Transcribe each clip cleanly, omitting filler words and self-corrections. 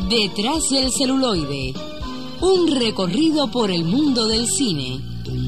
Detrás del celuloide, un recorrido por el mundo del cine.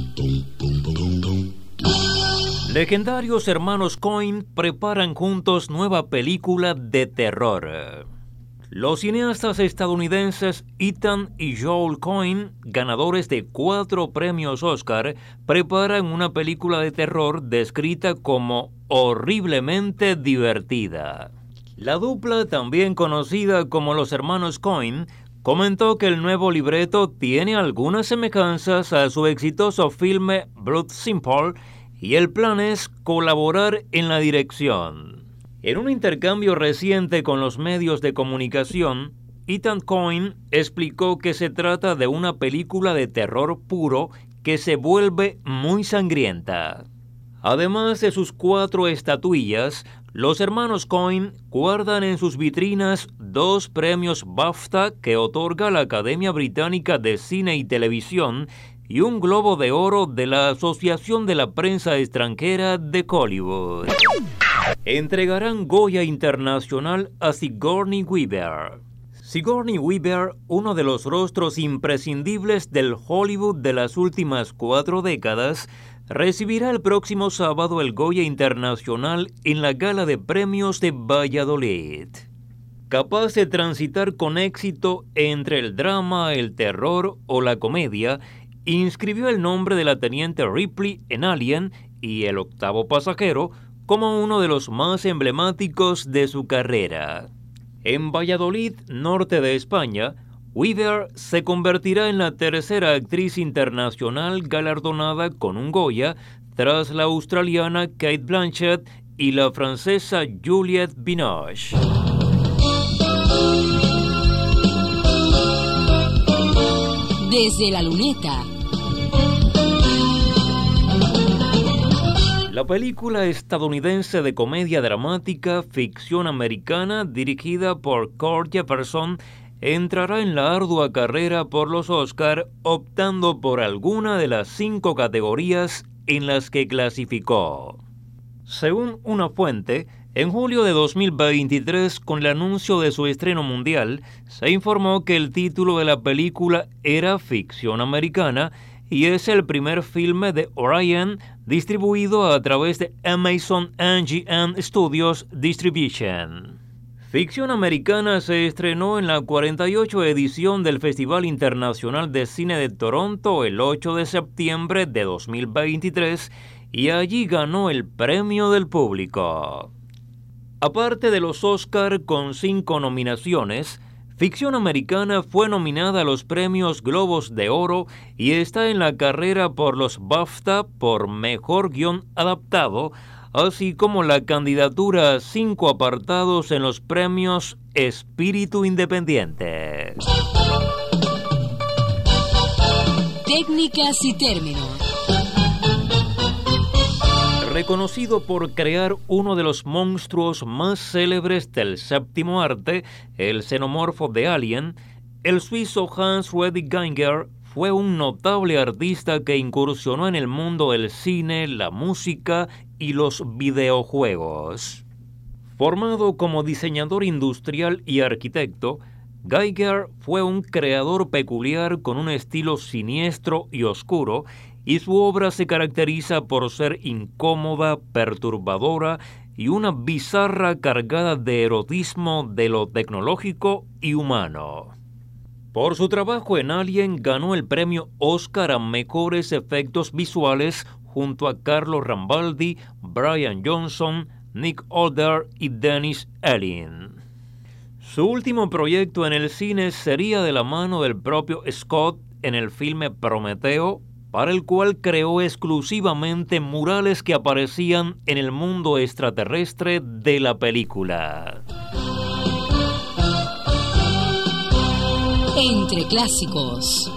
Legendarios hermanos Coen preparan juntos nueva película de terror. Los cineastas estadounidenses Ethan y Joel Coen, ganadores de 4 premios Oscar, preparan una película de terror descrita como horriblemente divertida. La dupla, también conocida como los hermanos Coen, comentó que el nuevo libreto tiene algunas semejanzas a su exitoso filme Blood Simple y el plan es colaborar en la dirección. En un intercambio reciente con los medios de comunicación, Ethan Coen explicó que se trata de una película de terror puro que se vuelve muy sangrienta. Además de sus 4 estatuillas, los hermanos Coen guardan en sus vitrinas 2 premios BAFTA que otorga la Academia Británica de Cine y Televisión y un Globo de Oro de la Asociación de la Prensa Extranjera de Hollywood. Entregarán Goya Internacional a Sigourney Weaver. Sigourney Weaver, uno de los rostros imprescindibles del Hollywood de las últimas 4 décadas, recibirá el próximo sábado el Goya Internacional en la Gala de Premios de Valladolid. Capaz de transitar con éxito entre el drama, el terror o la comedia, inscribió el nombre de la teniente Ripley en Alien y El octavo pasajero como uno de los más emblemáticos de su carrera. En Valladolid, norte de España, Weaver se convertirá en la tercera actriz internacional galardonada con un Goya, tras la australiana Cate Blanchett y la francesa Juliette Binoche. Desde la luneta. La película estadounidense de comedia dramática Ficción Americana, dirigida por Kurt Jefferson, entrará en la ardua carrera por los Oscar, optando por alguna de las 5 categorías en las que clasificó. Según una fuente, en julio de 2023, con el anuncio de su estreno mundial, se informó que el título de la película era Ficción Americana y es el primer filme de Orion distribuido a través de Amazon MGM Studios Distribution. Ficción Americana se estrenó en la 48 edición del Festival Internacional de Cine de Toronto el 8 de septiembre de 2023 y allí ganó el premio del público. Aparte de los Oscar con 5 nominaciones, Ficción Americana fue nominada a los premios Globos de Oro y está en la carrera por los BAFTA por Mejor Guión Adaptado, así como la candidatura a 5 apartados en los premios Espíritu Independiente. Técnicas y términos. Reconocido por crear uno de los monstruos más célebres del séptimo arte, el xenomorfo de Alien, el suizo Hans Reddy Geiger fue un notable artista que incursionó en el mundo del cine, la música y los videojuegos. Formado como diseñador industrial y arquitecto, Geiger fue un creador peculiar con un estilo siniestro y oscuro, y su obra se caracteriza por ser incómoda, perturbadora y una bizarra cargada de erotismo de lo tecnológico y humano. Por su trabajo en Alien ganó el premio Oscar a Mejores Efectos Visuales junto a Carlo Rambaldi, Brian Johnson, Nick Older y Dennis Allen. Su último proyecto en el cine sería de la mano del propio Scott en el filme Prometeo, para el cual creó exclusivamente murales que aparecían en el mundo extraterrestre de la película. Entre clásicos.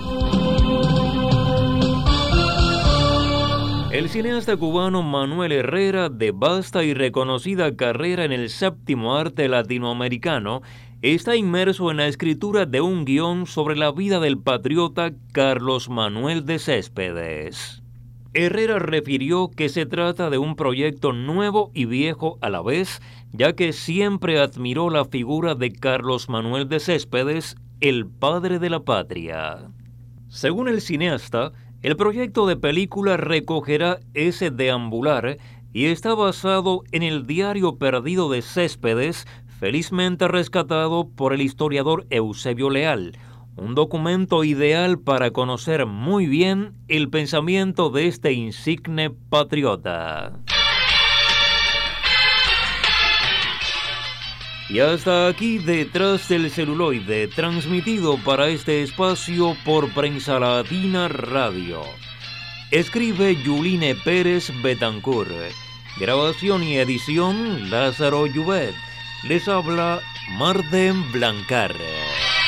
El cineasta cubano Manuel Herrera, de vasta y reconocida carrera en el séptimo arte latinoamericano, está inmerso en la escritura de un guión sobre la vida del patriota Carlos Manuel de Céspedes. Herrera refirió que se trata de un proyecto nuevo y viejo a la vez, ya que siempre admiró la figura de Carlos Manuel de Céspedes, el padre de la patria. Según el cineasta, el proyecto de película recogerá ese deambular y está basado en el diario perdido de Céspedes, felizmente rescatado por el historiador Eusebio Leal, un documento ideal para conocer muy bien el pensamiento de este insigne patriota. Y hasta aquí Detrás del Celuloide, transmitido para este espacio por Prensa Latina Radio. Escribe Yuline Pérez Betancourt. Grabación y edición Lázaro Llubet. Les habla Marden Blancar.